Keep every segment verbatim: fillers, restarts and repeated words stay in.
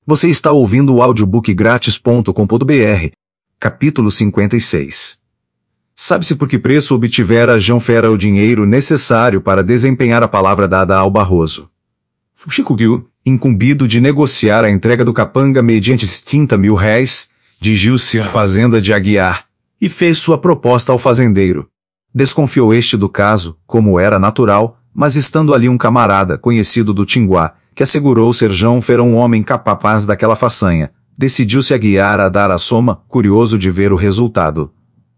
Você está ouvindo o audiobook grátis ponto com ponto br. Capítulo cinquenta e seis. Sabe-se por que preço obtivera João Fera o dinheiro necessário para desempenhar a palavra dada ao Barroso. Chico Guiu, incumbido de negociar a entrega do capanga mediante trinta mil réis, dirigiu-se à fazenda de Aguiar e fez sua proposta ao fazendeiro. Desconfiou este do caso, como era natural, mas estando ali um camarada conhecido do Tinguá, que assegurou ser João Fera um homem capaz daquela façanha, decidiu-se a guiar a dar a soma, curioso de ver o resultado.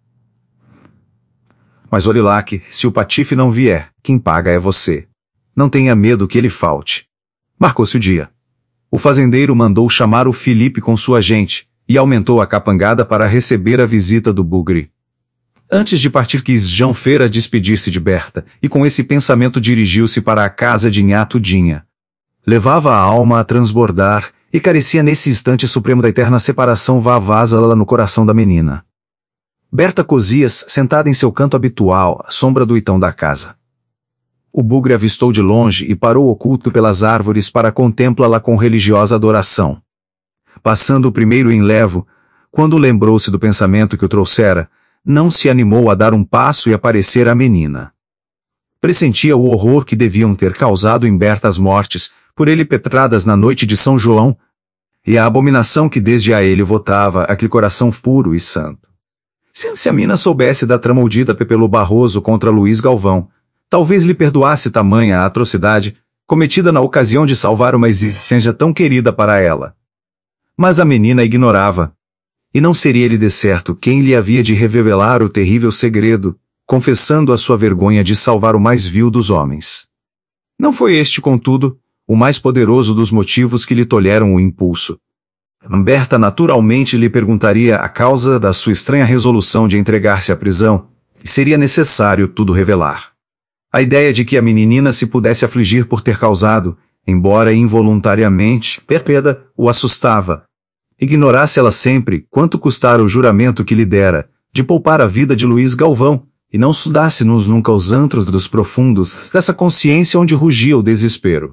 Mas olhe lá que, se o patife não vier, quem paga é você. Não tenha medo que ele falte. Marcou-se o dia. O fazendeiro mandou chamar o Felipe com sua gente, e aumentou a capangada para receber a visita do bugre. Antes de partir quis João Fera despedir-se de Berta, e com esse pensamento dirigiu-se para a casa de Nhá Tudinha. Levava a alma a transbordar, e carecia nesse instante supremo da eterna separação vavasa-la no coração da menina. Berta cozia-se, sentada em seu canto habitual, à sombra do itão da casa. O bugre avistou de longe e parou oculto pelas árvores para contemplá-la com religiosa adoração. Passando o primeiro enlevo, quando lembrou-se do pensamento que o trouxera, não se animou a dar um passo e aparecer à menina. Pressentia o horror que deviam ter causado em Berta as mortes, por ele petradas na noite de São João, e a abominação que desde a ele votava aquele coração puro e santo. Se, se a mina soubesse da trama urdida pelo Barroso contra Luiz Galvão, talvez lhe perdoasse tamanha a atrocidade, cometida na ocasião de salvar uma existência tão querida para ela. Mas a menina ignorava, e não seria ele de certo quem lhe havia de revelar o terrível segredo, confessando a sua vergonha de salvar o mais vil dos homens. Não foi este, contudo, o mais poderoso dos motivos que lhe tolheram o impulso. Berta naturalmente lhe perguntaria a causa da sua estranha resolução de entregar-se à prisão, e seria necessário tudo revelar. A ideia de que a meninina se pudesse afligir por ter causado, embora involuntariamente, perpéda, o assustava. Ignorasse ela sempre quanto custara o juramento que lhe dera, de poupar a vida de Luiz Galvão, e não sudasse-nos nunca os antros dos profundos dessa consciência onde rugia o desespero.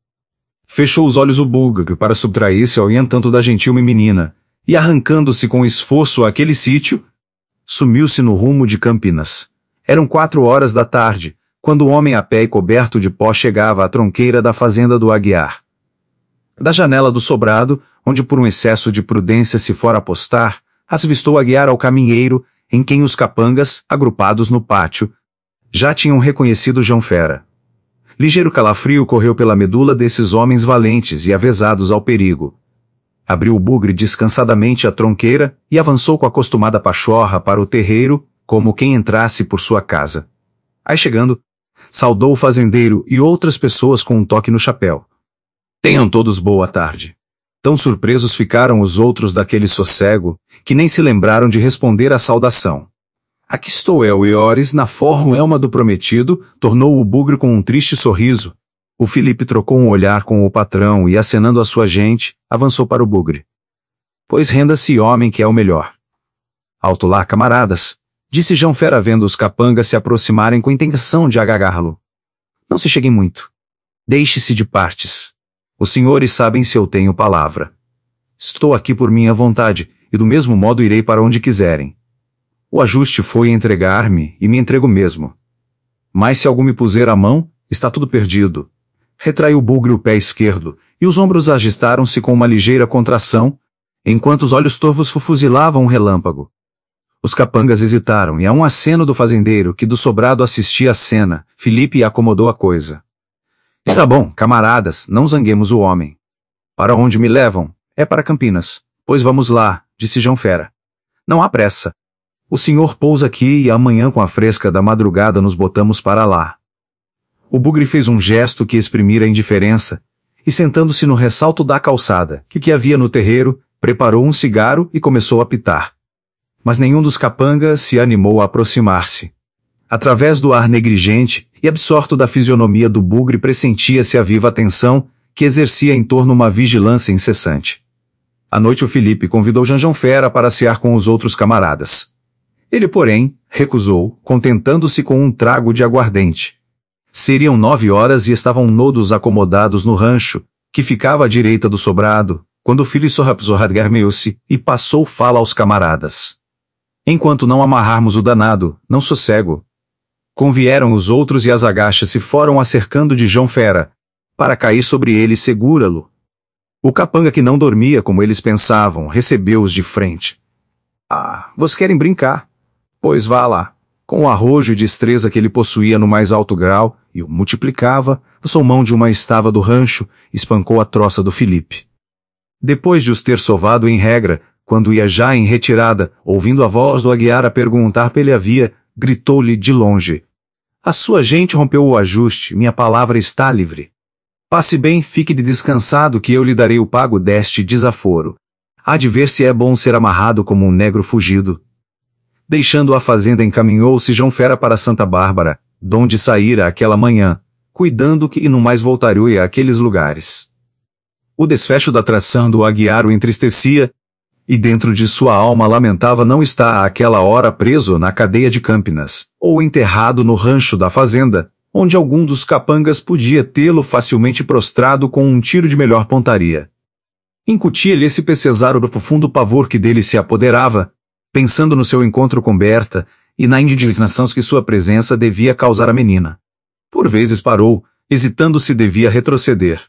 Fechou os olhos o bugre para subtrair-se ao entanto da gentil menina, e arrancando-se com esforço àquele sítio, sumiu-se no rumo de Campinas. Eram quatro horas da tarde, quando o homem a pé e coberto de pó chegava à tronqueira da fazenda do Aguiar. Da janela do sobrado, onde por um excesso de prudência se fora apostar, avistou Aguiar ao caminheiro, em quem os capangas, agrupados no pátio, já tinham reconhecido João Fera. Ligeiro calafrio correu pela medula desses homens valentes e avezados ao perigo. Abriu o bugre descansadamente a tronqueira e avançou com a acostumada pachorra para o terreiro, como quem entrasse por sua casa. Aí chegando, saudou o fazendeiro e outras pessoas com um toque no chapéu. Tenham todos boa tarde. Tão surpresos ficaram os outros daquele sossego, que nem se lembraram de responder à saudação. Aqui estou eu, Iores, na forma do prometido, tornou o bugre com um triste sorriso. O Felipe trocou um olhar com o patrão e, acenando a sua gente, avançou para o bugre. Pois renda-se, homem, que é o melhor. Alto lá, camaradas, disse João Fera vendo os capangas se aproximarem com intenção de agarrá-lo. Não se cheguem muito. Deixe-se de partes. Os senhores sabem se eu tenho palavra. Estou aqui por minha vontade, e do mesmo modo irei para onde quiserem. O ajuste foi entregar-me, e me entrego mesmo. Mas se algum me puser a mão, está tudo perdido. Retraiu o bugre o pé esquerdo, e os ombros agitaram-se com uma ligeira contração, enquanto os olhos torvos fuzilavam um relâmpago. Os capangas hesitaram, e a um aceno do fazendeiro, que do sobrado assistia à cena, Felipe acomodou a coisa. Está bom, camaradas, não zanguemos o homem. Para onde me levam? É para Campinas. Pois vamos lá, disse João Fera. Não há pressa. O senhor pousa aqui e amanhã com a fresca da madrugada nos botamos para lá. O bugre fez um gesto que exprimira indiferença, e sentando-se no ressalto da calçada, que, que havia no terreiro, preparou um cigarro e começou a pitar. Mas nenhum dos capangas se animou a aproximar-se. Através do ar negligente e absorto da fisionomia do bugre pressentia-se a viva atenção, que exercia em torno uma vigilância incessante. À noite o Felipe convidou João Fera para cear com os outros camaradas. Ele, porém, recusou, contentando-se com um trago de aguardente. Seriam nove horas e estavam todos acomodados no rancho, que ficava à direita do sobrado, quando o filho sorrapzorradgarmeou-se e passou fala aos camaradas. Enquanto não amarrarmos o danado, não sossego. Convieram os outros e as agachas se foram acercando de João Fera, para cair sobre ele e segura-lo. O capanga, que não dormia como eles pensavam, recebeu-os de frente. Ah, vós querem brincar? Pois vá lá. Com o arrojo e destreza que ele possuía no mais alto grau, e o multiplicava, lançou mão de uma estava do rancho, espancou a troça do Filipe. Depois de os ter sovado em regra, quando ia já em retirada, ouvindo a voz do Aguiar a perguntar pele havia, gritou-lhe de longe: a sua gente rompeu o ajuste, minha palavra está livre. Passe bem, fique de descansado que eu lhe darei o pago deste desaforo. Há de ver se é bom ser amarrado como um negro fugido. Deixando a fazenda, encaminhou-se João Fera para Santa Bárbara, donde saíra aquela manhã, cuidando que não mais voltaria àqueles lugares. O desfecho da tração do Aguiar o entristecia, e dentro de sua alma lamentava não estar àquela hora preso na cadeia de Campinas, ou enterrado no rancho da fazenda, onde algum dos capangas podia tê-lo facilmente prostrado com um tiro de melhor pontaria. Incutia-lhe esse pesar o profundo pavor que dele se apoderava, pensando no seu encontro com Berta, e na indignação que sua presença devia causar à menina. Por vezes parou, hesitando se devia retroceder.